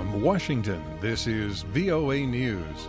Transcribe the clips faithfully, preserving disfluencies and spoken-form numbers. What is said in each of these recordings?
In Washington, this is V O A News.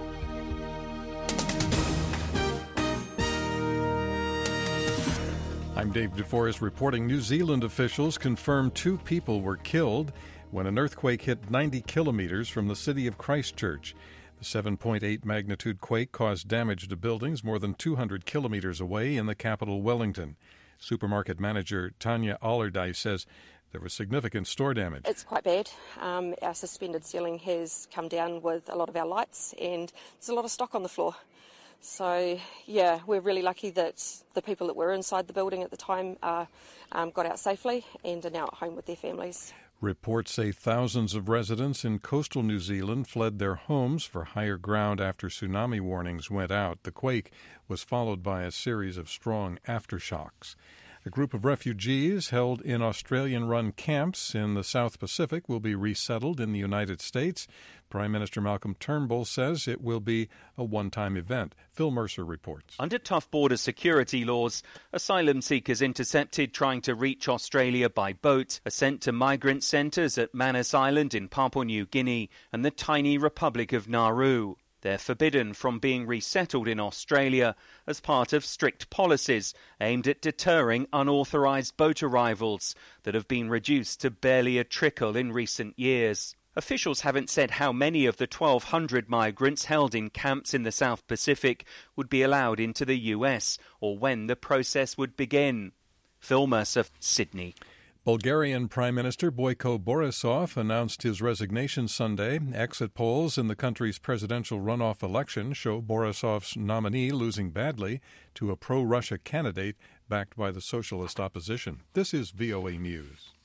I'm Dave DeForest reporting New Zealand officials confirmed two people were killed when an earthquake hit ninety kilometers from the city of Christchurch. The seven point eight magnitude quake caused damage to buildings more than two hundred kilometers away in the capital, Wellington. Supermarket manager Tanya Allardyce says there was significant store damage. It's quite bad. Um, our suspended ceiling has come down with a lot of our lights, and there's a lot of stock on the floor. So, yeah, we're really lucky that the people that were inside the building at the time uh, um, got out safely and are now at home with their families. Reports say thousands of residents in coastal New Zealand fled their homes for higher ground after tsunami warnings went out. The quake was followed by a series of strong aftershocks. A group of refugees held in Australian-run camps in the South Pacific will be resettled in the United States. Prime Minister Malcolm Turnbull says it will be a one-time event. Phil Mercer reports. Under tough border security laws, asylum seekers intercepted trying to reach Australia by boat are sent to migrant centres at Manus Island in Papua New Guinea and the tiny Republic of Nauru. They're forbidden from being resettled in Australia as part of strict policies aimed at deterring unauthorised boat arrivals that have been reduced to barely a trickle in recent years. Officials haven't said how many of the twelve hundred migrants held in camps in the South Pacific would be allowed into the U S or when the process would begin. Phil Mercer, Sydney. Bulgarian Prime Minister Boyko Borisov announced his resignation Sunday. Exit polls in the country's presidential runoff election show Borisov's nominee losing badly to a pro-Russia candidate backed by the socialist opposition. This is V O A News.